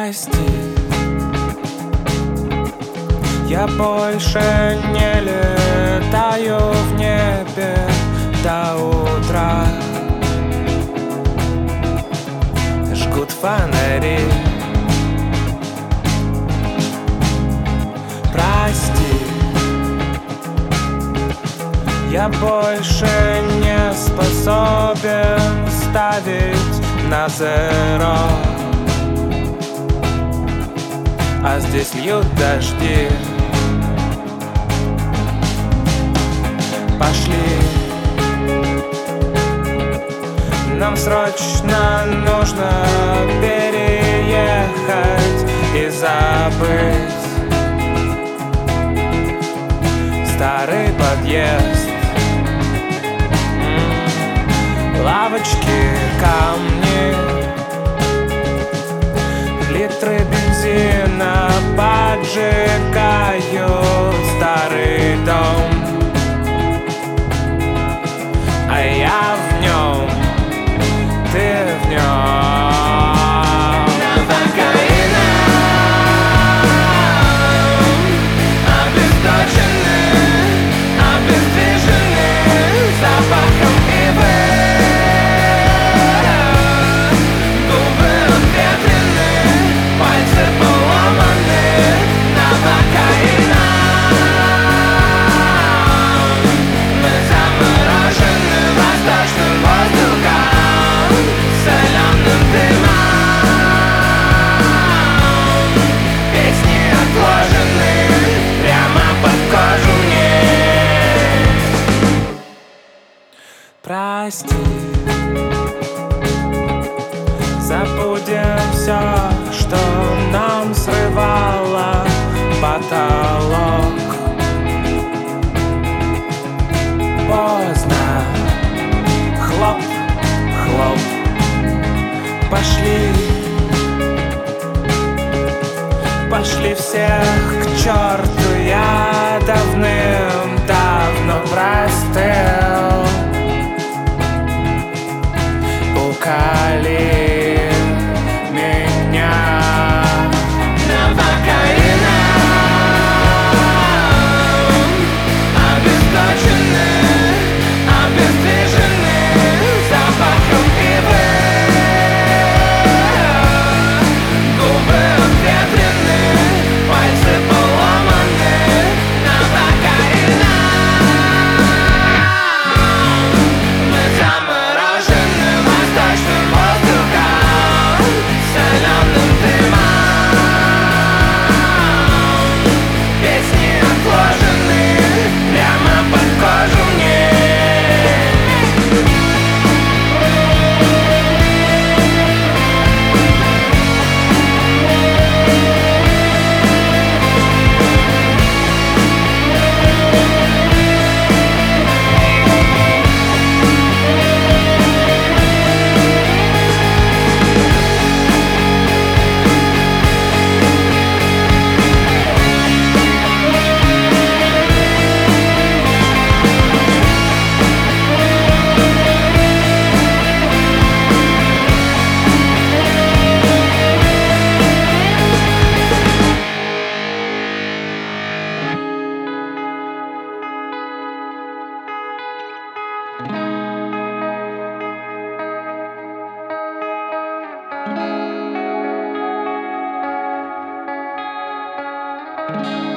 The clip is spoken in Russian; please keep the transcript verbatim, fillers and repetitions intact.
Прости, я больше не летаю в небе до утра. Жгут фонари. Прости, я больше не способен ставить на зеро. А здесь льют дожди. Пошли, нам срочно нужно переехать и забыть старый подъезд. Лавочки, камни, литры бензина поджигают старый дом. А я в нем, ты в нем. Прости, забудем все, что нам срывало потолок. Поздно, хлоп, хлоп, пошли, пошли всех к черту, я давным-давно простыл. Уколи меня. Новокаина, обесточены, обездвижены запахом ивы. Губы обветрены, пальцы поломаны. Новокаина, мы заморожены восточным воздухом, соленым дымом. Песни отложены прямо под кожу мне. Thank you.